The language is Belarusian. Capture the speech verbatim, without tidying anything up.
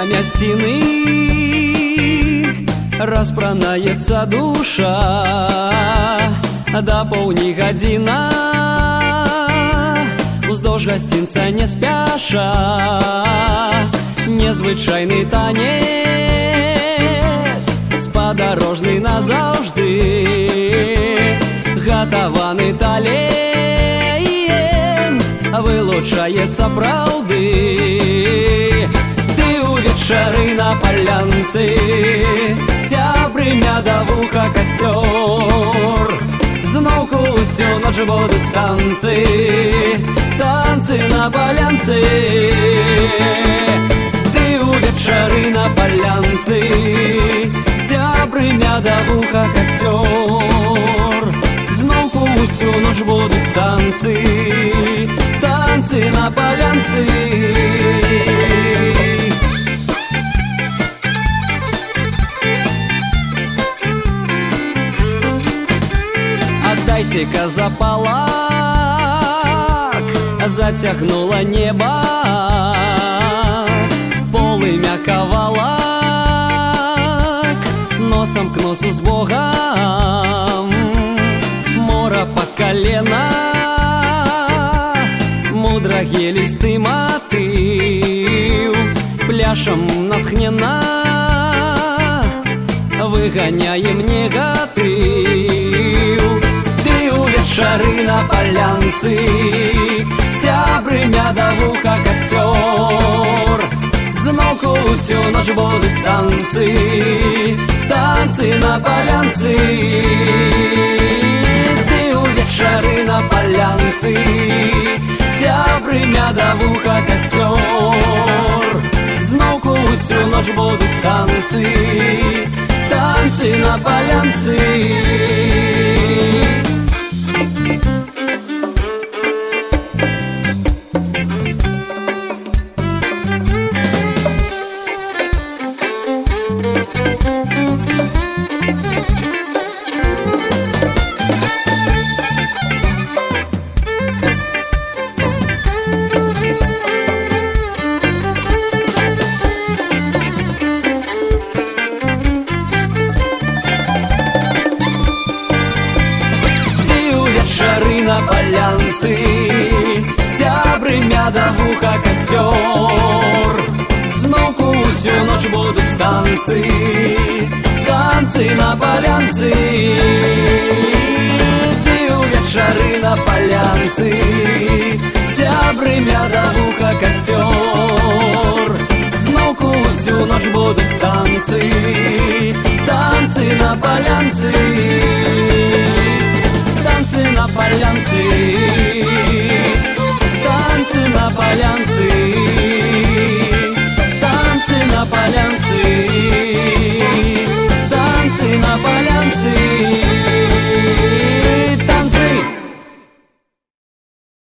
мясціны распранаецца душа, да поўні гадзіна уздоўж гасцінца не спяша. Незвычайны танец спадарожны назаўжды, гатаваны талент вылучае сапраўды. Ты увечары на палянцы, сябры мядавуха касцёр, зноўку ўсю ноч будуць танцы, танцы на палянцы. Ты увечары на палянцы, сябры мядавуха касцёр, зноўку ўсю ноч будуць танцы, танцы на палянцы. Дайце-ка запалак, зацягнула неба, полымя кавалак, носам к носу з Богам, мора па калена, мудрагі лісты матыў, пляшам натхнена выганяем негатыў. Увечары на палянцы, сябры мядавуха касцёр, зноўку ўсю ноч будуць танцы, танцы на палянцы. Ты увечары на палянцы, сябры мядавуха касцёр, зноўку ўсю ноч будуць танцы, танцы на палянцы. На палянцы, сябры мядавуха касцёр, зноўку ўсю ноч будуць танцы, танцы на палянцы. Ты увечары на палянцы, сябры мядавуха касцёр, зноўку ўсю ноч будуць танцы, танцы на палянцы.